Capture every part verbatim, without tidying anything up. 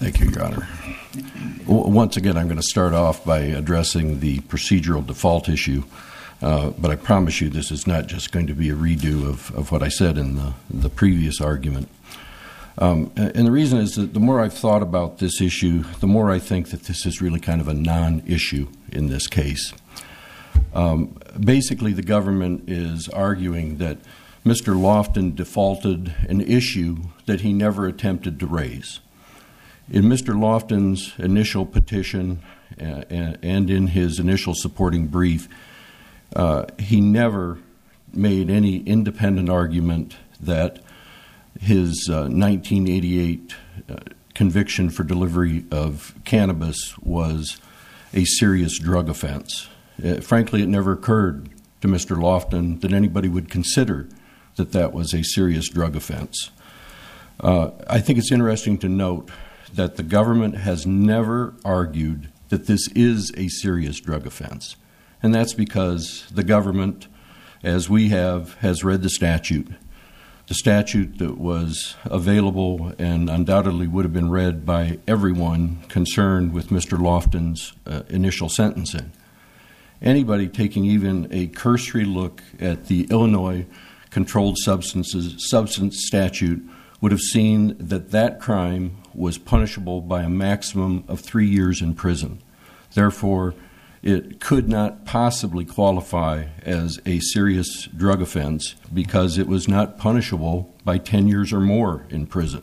Thank you, Your Honor. Once again, I'm going to start off by addressing the procedural default issue, uh, but I promise you this is not just going to be a redo of, of what I said in the, the previous argument. Um, and the reason is that the more I've thought about this issue, the more I think that this is really kind of a non-issue in this case. Um, basically, the government is arguing that Mister Loftin defaulted an issue that he never attempted to raise. In Mister Loftin's initial petition uh, and in his initial supporting brief, uh, he never made any independent argument that his uh, nineteen eighty-eight uh, conviction for delivery of cannabis was a serious drug offense. Uh, frankly, it never occurred to Mister Loftin that anybody would consider that that was a serious drug offense. Uh, I think it's interesting to note that the government has never argued that this is a serious drug offense. And that's because the government, as we have, has read the statute. The statute that was available and undoubtedly would have been read by everyone concerned with Mister Loftin's uh, initial sentencing. Anybody taking even a cursory look at the Illinois Controlled Substances Substance Statute would have seen that that crime was punishable by a maximum of three years in prison. Therefore, it could not possibly qualify as a serious drug offense because it was not punishable by ten years or more in prison.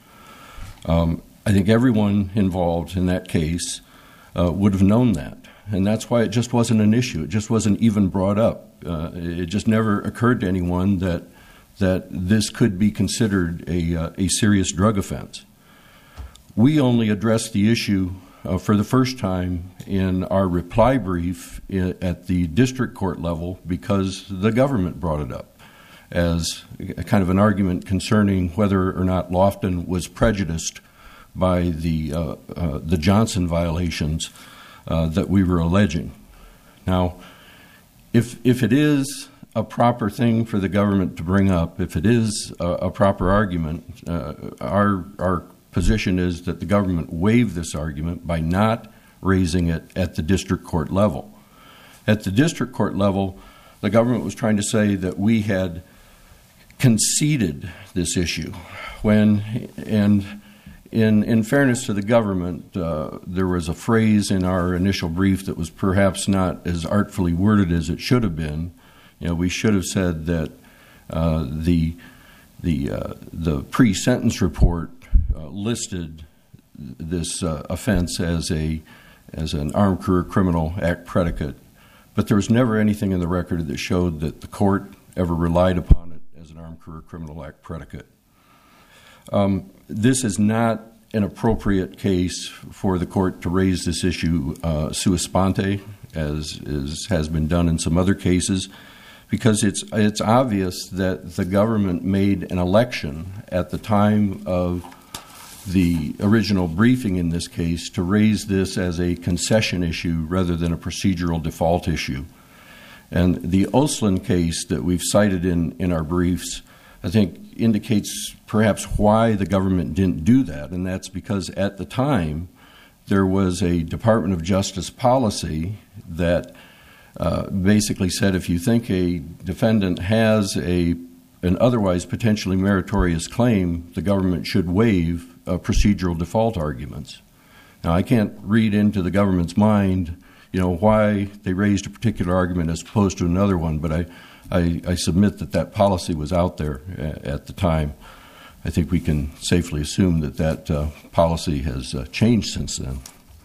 Um, I think everyone involved in that case uh, would have known that, and that's why it just wasn't an issue. It just wasn't even brought up. Uh, it just never occurred to anyone that that this could be considered a, uh, a serious drug offense. We only addressed the issue uh, for the first time in our reply brief at the district court level because the government brought it up as a kind of an argument concerning whether or not Loftin was prejudiced by the, uh, uh, the Johnson violations uh, that we were alleging. Now, if, if it is a proper thing for the government to bring up, if it is a, a proper argument, uh, our our position is that the government waived this argument by not raising it at the district court level. At the district court level, the government was trying to say that we had conceded this issue, when, and in in fairness to the government, uh, there was a phrase in our initial brief that was perhaps not as artfully worded as it should have been. You know, we should have said that uh, the the uh, the pre-sentence report uh, listed this uh, offense as a as an Armed Career Criminal Act predicate, but there was never anything in the record that showed that the court ever relied upon it as an Armed Career Criminal Act predicate. Um, this is not an appropriate case for the court to raise this issue uh, sua sponte, as is, has been done in some other cases, because it's it's obvious that the government made an election at the time of the original briefing in this case to raise this as a concession issue rather than a procedural default issue. And the Oslin case that we've cited in, in our briefs, I think, indicates perhaps why the government didn't do that, and that's because at the time there was a Department of Justice policy that Uh, basically said if you think a defendant has a an otherwise potentially meritorious claim, the government should waive uh, procedural default arguments. Now, I can't read into the government's mind, you know, why they raised a particular argument as opposed to another one, but I, I, I submit that that policy was out there a, at the time. I think we can safely assume that that uh, policy has uh, changed since then.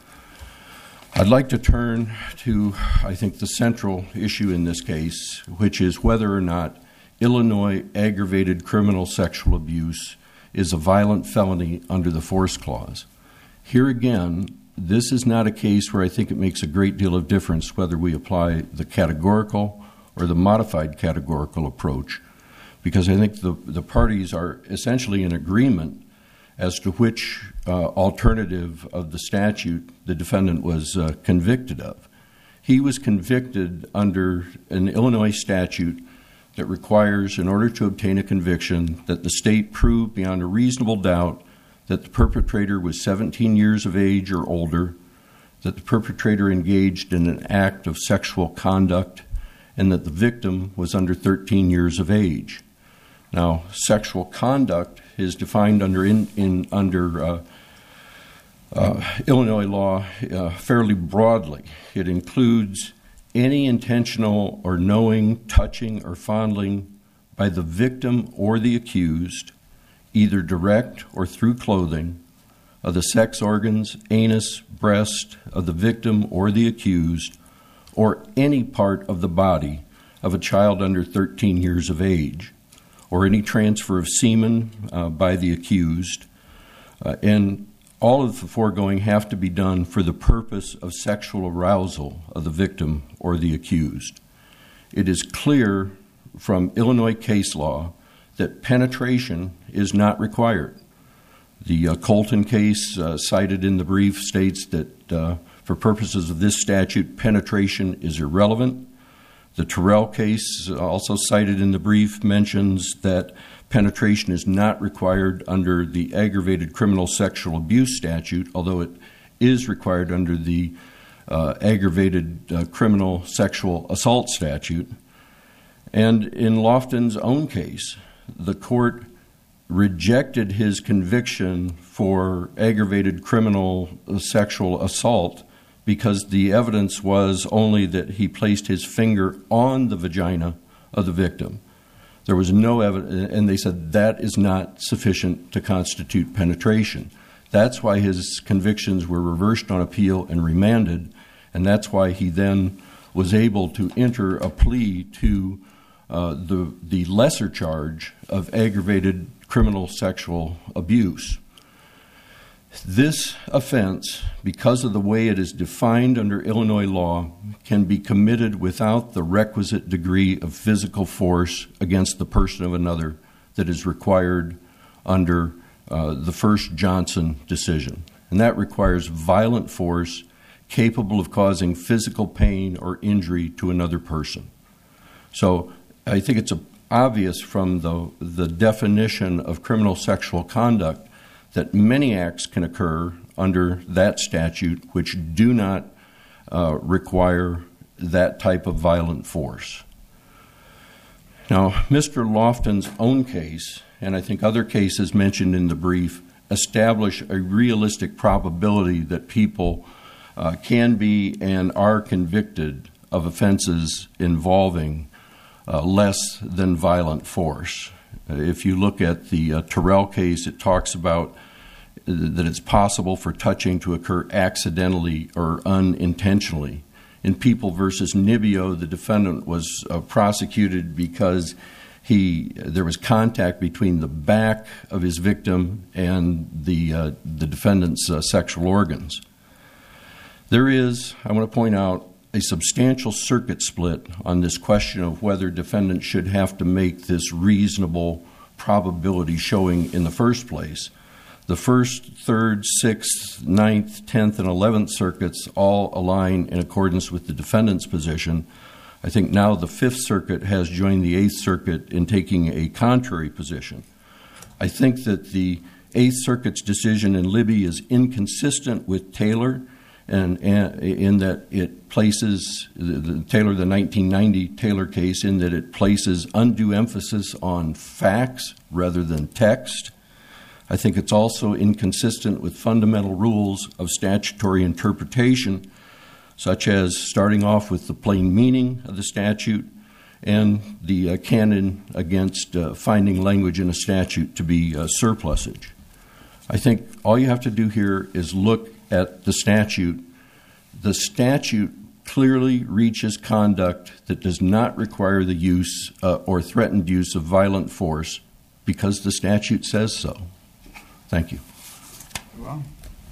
I'd like to turn to, I think, the central issue in this case, which is whether or not Illinois aggravated criminal sexual abuse is a violent felony under the Force Clause. Here again, this is not a case where I think it makes a great deal of difference whether we apply the categorical or the modified categorical approach, because I think the, the parties are essentially in agreement as to which uh, alternative of the statute the defendant was uh, convicted of. He was convicted under an Illinois statute that requires, in order to obtain a conviction, that the state prove beyond a reasonable doubt that the perpetrator was seventeen years of age or older, that the perpetrator engaged in an act of sexual conduct, and that the victim was under thirteen years of age. Now, sexual conduct is defined under in, in under uh, uh, Illinois law uh, fairly broadly. It includes any intentional or knowing touching or fondling by the victim or the accused, either direct or through clothing, of the sex organs, anus, breast of the victim or the accused, or any part of the body of a child under thirteen years of age, or any transfer of semen uh, by the accused. Uh, and all of the foregoing have to be done for the purpose of sexual arousal of the victim or the accused. It is clear from Illinois case law that penetration is not required. The uh, Colton case uh, cited in the brief states that uh, for purposes of this statute, penetration is irrelevant. The Terrell case, also cited in the brief, mentions that penetration is not required under the aggravated criminal sexual abuse statute, although it is required under the uh, aggravated uh, criminal sexual assault statute. And in Lofton's own case, the court rejected his conviction for aggravated criminal sexual assault because the evidence was only that he placed his finger on the vagina of the victim. There was no evidence, and they said that is not sufficient to constitute penetration. That's why his convictions were reversed on appeal and remanded, and that's why he then was able to enter a plea to uh, the the lesser charge of aggravated criminal sexual abuse. This offense, because of the way it is defined under Illinois law, can be committed without the requisite degree of physical force against the person of another that is required under uh, the first Johnson decision. And that requires violent force capable of causing physical pain or injury to another person. So I think it's obvious from the, the definition of criminal sexual conduct that many acts can occur under that statute which do not uh, require that type of violent force. Now, Mister Lofton's own case, and I think other cases mentioned in the brief, establish a realistic probability that people uh, can be and are convicted of offenses involving uh, less than violent force. If you look at the uh, Terrell case, it talks about that it's possible for touching to occur accidentally or unintentionally. In People versus Nibio, the defendant was uh, prosecuted because he there was contact between the back of his victim and the uh, the defendant's uh, sexual organs. There is, I want to point out, a substantial circuit split on this question of whether defendants should have to make this reasonable probability showing in the first place. The First, Third, Sixth, Ninth, Tenth, and Eleventh Circuits all align in accordance with the defendant's position. I think now the Fifth Circuit has joined the Eighth Circuit in taking a contrary position. I think that the Eighth Circuit's decision in Libby is inconsistent with Taylor, and, and in that it places the, the Taylor, the nineteen ninety Taylor case, in that it places undue emphasis on facts rather than text. I think it's also inconsistent with fundamental rules of statutory interpretation, such as starting off with the plain meaning of the statute and the uh, canon against uh, finding language in a statute to be uh, surplusage. I think all you have to do here is look at the statute. The statute clearly reaches conduct that does not require the use uh, or threatened use of violent force because the statute says so. Thank you. Well,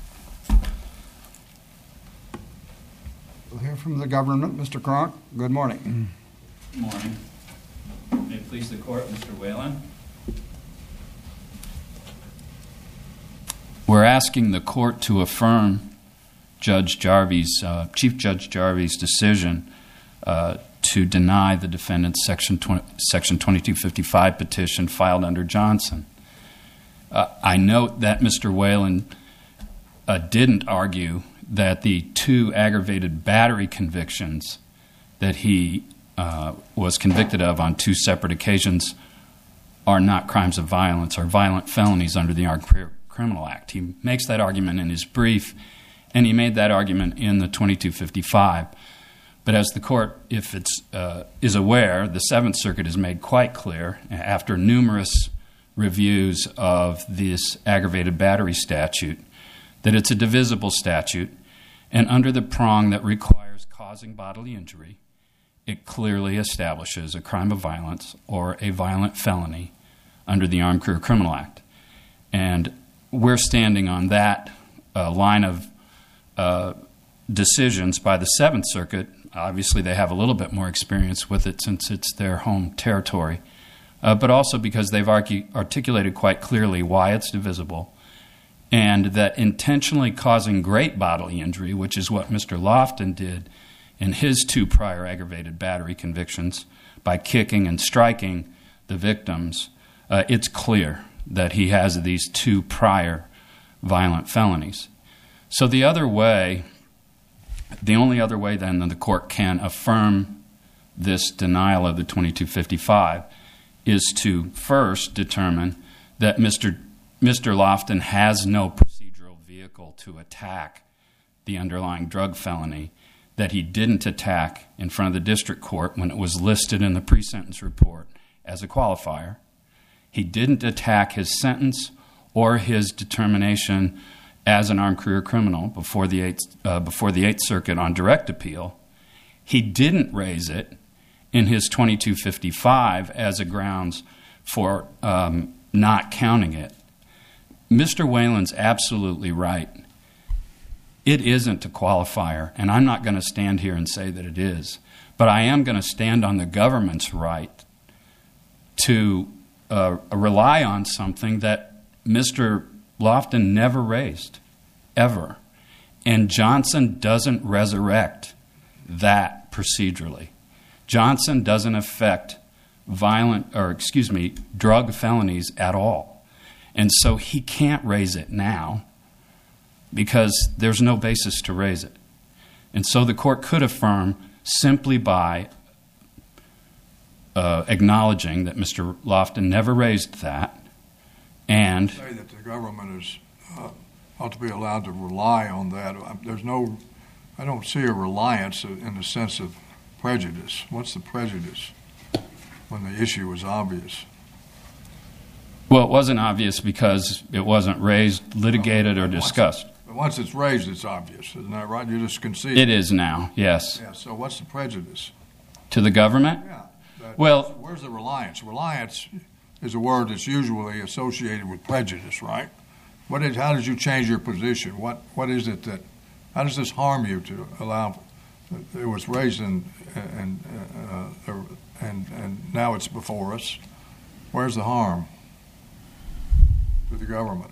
we'll hear from the government. Mister Cronk, good morning. Good morning. May it please the court, Mister Whalen. We're asking the court to affirm Judge Jarvie's, uh, Chief Judge Jarvie's decision uh, to deny the defendant's Section twenty, Section twenty-two fifty-five petition filed under Johnson. Uh, I note that Mister Whalen uh, didn't argue that the two aggravated battery convictions that he uh, was convicted of on two separate occasions are not crimes of violence or violent felonies under the Armed Career Criminal Act. He makes that argument in his brief, and he made that argument in the twenty-two fifty-five. But as the court, if it's uh, is aware, the Seventh Circuit has made quite clear, after numerous reviews of this aggravated battery statute, that it's a divisible statute, and under the prong that requires causing bodily injury, it clearly establishes a crime of violence or a violent felony under the Armed Career Criminal Act. And we're standing on that uh, line of uh, decisions by the Seventh Circuit. Obviously, they have a little bit more experience with it since it's their home territory, uh, but also because they've argue, articulated quite clearly why it's divisible, and that intentionally causing great bodily injury, which is what Mister Lofton did in his two prior aggravated battery convictions by kicking and striking the victims, uh, it's clear that he has these two prior violent felonies. So the other way, the only other way then that the court can affirm this denial of the twenty-two fifty-five is to first determine that Mister Mister Lofton has no procedural vehicle to attack the underlying drug felony that he didn't attack in front of the district court when it was listed in the pre-sentence report as a qualifier. He didn't attack his sentence or his determination as an armed career criminal before the Eighth, uh, before the Eighth Circuit on direct appeal. He didn't raise it in his twenty-two fifty-five as a grounds for um, not counting it. Mister Whalen's absolutely right. It isn't a qualifier, and I'm not going to stand here and say that it is, but I am going to stand on the government's right to uh, rely on something that Mister Lofton never raised, ever. And Johnson doesn't resurrect that procedurally. Johnson doesn't affect violent, or excuse me, drug felonies at all. And so he can't raise it now because there's no basis to raise it. And so the court could affirm simply by uh, acknowledging that Mister Lofton never raised that, and say that the government is uh, ought to be allowed to rely on that. There's no, I don't see a reliance in the sense of prejudice. What's the prejudice when the issue was obvious? well, it wasn't obvious because it wasn't raised, litigated, or discussed. But once it's raised, it's obvious. Isn't that right? You just concede. It is now, yes. Yeah, so what's the prejudice? To the government? Yeah. That, Well- where's the reliance? Reliance is a word that's usually associated with prejudice, right? What is, how did you change your position? What What is it that, how does this harm you to allow, it was raised in, and, uh, and, and now it's before us. Where's the harm to the government?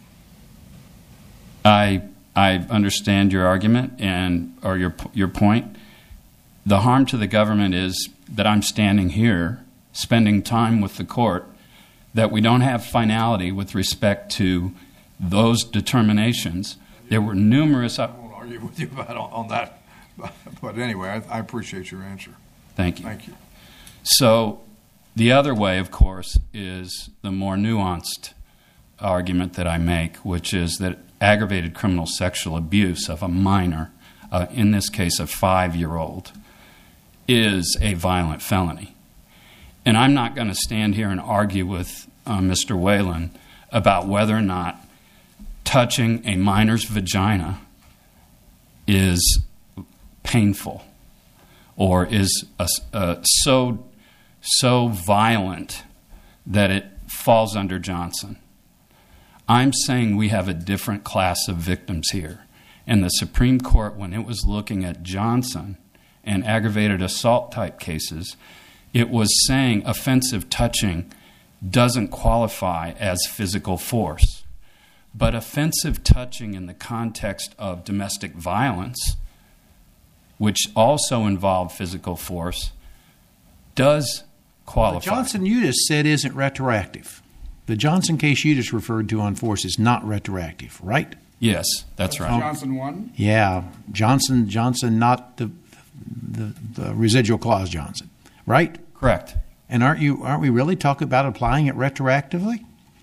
I I understand your argument and or your your point. The harm to the government is that I'm standing here, spending time with the court, that we don't have finality with respect to those determinations. There were numerous. I won't argue with you about on, on that, but anyway, I, I appreciate your answer. Thank you. Thank you. So, the other way, of course, is the more nuanced argument that I make, which is that aggravated criminal sexual abuse of a minor, uh, in this case a five-year-old, is a violent felony. And I'm not going to stand here and argue with uh, Mister Whalen about whether or not touching a minor's vagina is painful or is a, uh, so so violent that it falls under Johnson. I'm saying we have a different class of victims here. And the Supreme Court, when it was looking at Johnson and aggravated assault type cases, it was saying offensive touching doesn't qualify as physical force. But offensive touching in the context of domestic violence, which also involved physical force, does qualify. But Johnson, you just said isn't retroactive. the Johnson case you just referred to on force is not retroactive, right? Yes, that's right. Johnson one. Yeah, Johnson, Johnson, not the the, the residual clause Johnson, right? Correct. And aren't you? Aren't we really talking about applying it retroactively?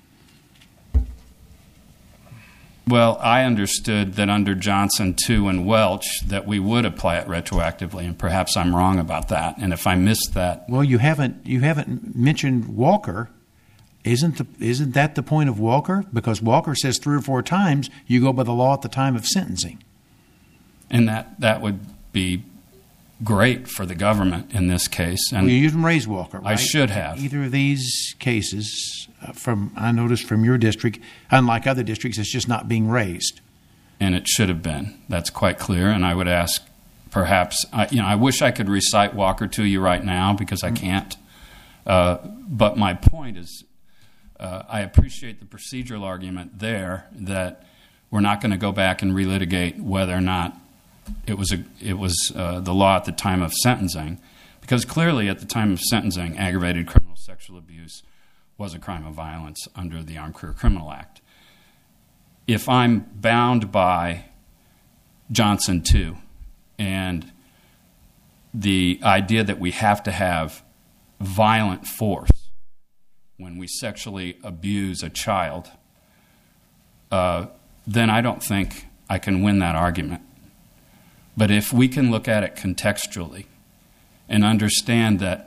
Well, I understood that under Johnson two and Welch that we would apply it retroactively, and perhaps I'm wrong about that. And if I missed that, Well, you haven't you haven't mentioned Walker. Isn't the, isn't that the point of Walker? Because Walker says three or four times you go by the law at the time of sentencing. and that that would be great for the government in this case. And Well, you didn't raise Walker, right? I should have. Either of these cases, uh, from I noticed from your district, unlike other districts, it's just not being raised. and it should have been. That's quite clear. And I would ask, perhaps, I, you know, I wish I could recite Walker to you right now because I can't. Uh, but my point is, uh, I appreciate the procedural argument there that we're not going to go back and relitigate whether or not it was a, it was uh, the law at the time of sentencing, because clearly at the time of sentencing, aggravated criminal sexual abuse was a crime of violence under the Armed Career Criminal Act. If I'm bound by Johnson two and the idea that we have to have violent force when we sexually abuse a child, uh, then I don't think I can win that argument. But if we can look at it contextually and understand that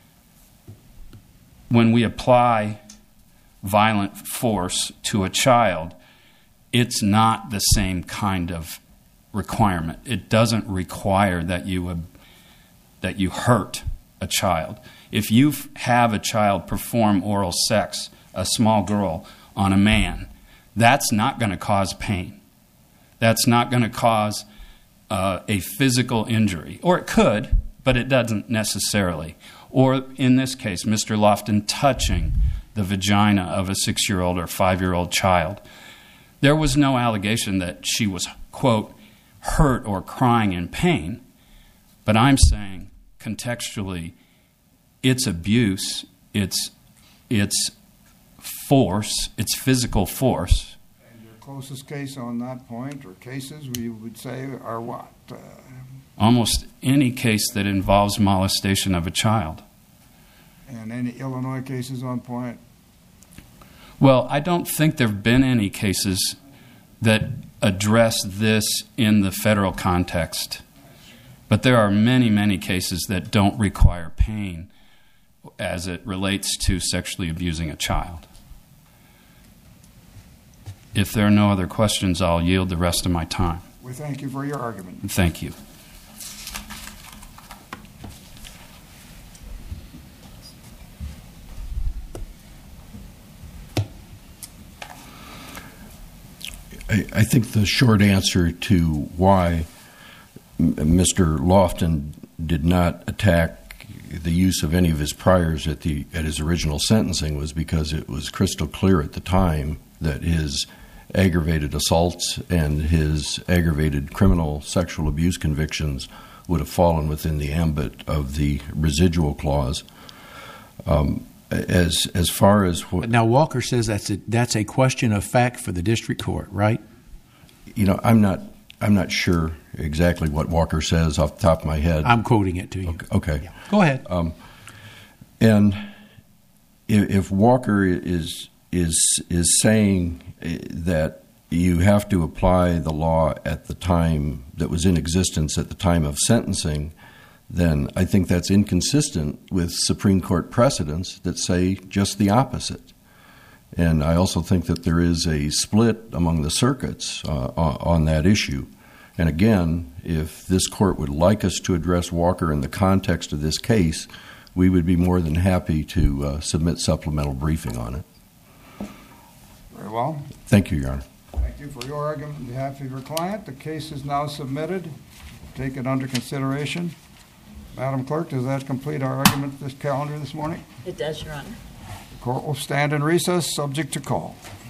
when we apply violent force to a child, it's not the same kind of requirement. It doesn't require that you uh, that you hurt a child. If you have a child perform oral sex, a small girl, on a man, that's not going to cause pain. That's not going to cause uh, a physical injury. Or it could, but it doesn't necessarily. Or in this case, Mister Lofton touching the vagina of a six-year-old or five-year-old child. There was no allegation that she was, quote, hurt or crying in pain. But I'm saying, contextually, it's abuse, it's it's force, it's physical force. And your closest case on that point, or cases we would say, are what? Uh, Almost any case that involves molestation of a child. and any Illinois cases on point? Well, I don't think there have been any cases that address this in the federal context. But there are many, many cases that don't require pain as it relates to sexually abusing a child. If there are no other questions, I'll yield the rest of my time. We thank you for your argument. Thank you. I, I think the short answer to why Mister Lofton did not attack the use of any of his priors at the at his original sentencing was because it was crystal clear at the time that his aggravated assaults and his aggravated criminal sexual abuse convictions would have fallen within the ambit of the residual clause. Um, as as far as what, But now Walker says that's a, that's a question of fact for the district court, right? you know, I'm not I'm not sure exactly what Walker says off the top of my head. I'm quoting it to you. Okay. okay. Yeah. Go ahead. Um, and if, if Walker is is is saying that you have to apply the law at the time that was in existence at the time of sentencing, then I think that's inconsistent with Supreme Court precedents that say just the opposite. And I also think that there is a split among the circuits uh, on that issue. And again, if this court would like us to address Walker in the context of this case, we would be more than happy to uh, submit supplemental briefing on it. Very well. Thank you, Your Honor. Thank you for your argument on behalf of your client. The case is now submitted. Take it under consideration. Madam Clerk, does that complete our argument this calendar this morning? It does, Your Honor. The court will stand in recess, subject to call.